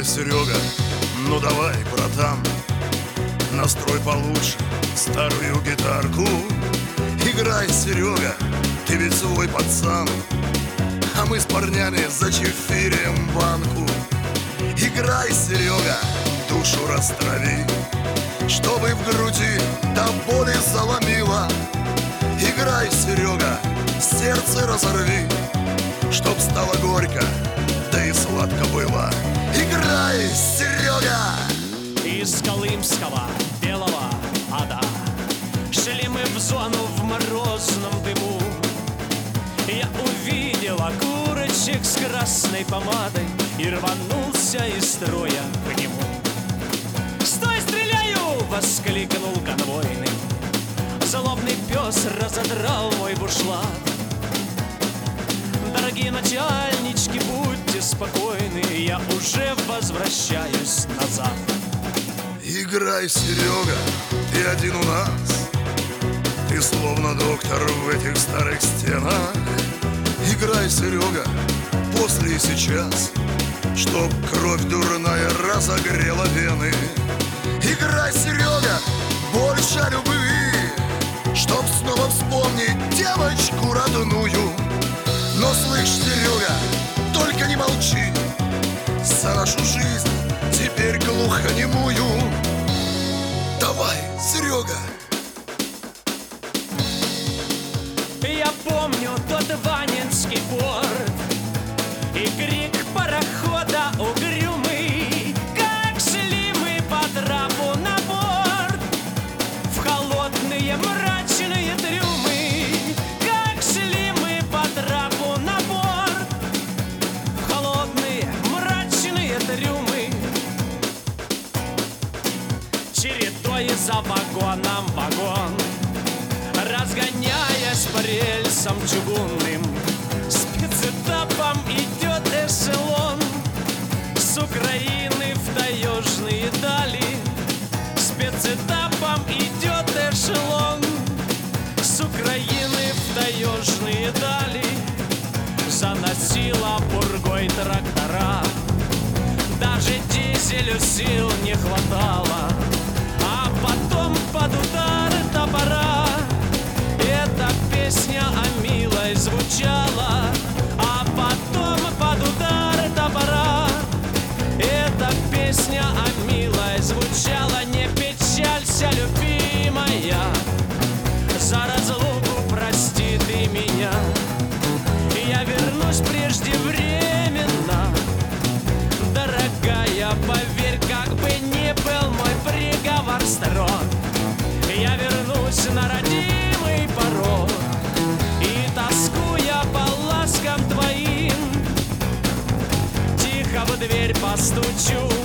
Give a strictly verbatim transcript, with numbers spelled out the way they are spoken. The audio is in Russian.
Играй, Серега, ну давай, братан, настрой получше старую гитарку. Играй, Серега, ты ведь свой пацан, а мы с парнями зачефирим банку. Играй, Серега, душу растрави, чтобы в груди до боли заломило. Играй, Серега, сердце разорви, чтоб стало горько, да и сладко было. Играй, Серега! Из колымского белого ада шли мы в зону в морозном дыму. Я увидел окурочек с красной помадой и рванулся из строя к нему. «Стой, стреляю!» — воскликнул конвойный. Злобный пес разодрал мой бушлат. Дорогие начальнички, будьте спокойны, я уже возвращаюсь назад. Играй, Серега, ты один у нас, ты словно доктор в этих старых стенах. Играй, Серега, после и сейчас, чтоб кровь дурная разогрела вены. Играй, Серега, больше любви, чтоб снова вспомнить девочку родную. Но слышь, Серега, только не молчи, за нашу жизнь теперь глухонемую. Давай, Серега! Я помню тот Ванинский порт и крик парохода угрюмый, как шли мы по трапу на борт в холодные мрачные трюмы. Как шли мы по трапу на борт в холодные мрачные трюмы. Чередой за вагоном вагон, разгоняясь по рельсам чугунным, спецэтапом идет эшелон с Украины в таежные дали. Спецэтапом идет эшелон с Украины в таежные дали. Заносила пургой трактора, даже дизелю сил не хватало. А потом под удар топора эта песня о милой звучала. А потом под удар топора эта песня о милой звучала. Не печалься, любимая, за разлуку прости ты меня. Я вернусь преждевременно, дорогая, поверь, как бы ни был мой приговор строг. Я вернусь на родимый порог и, тоскуя по ласкам твоим, тихо в дверь постучу.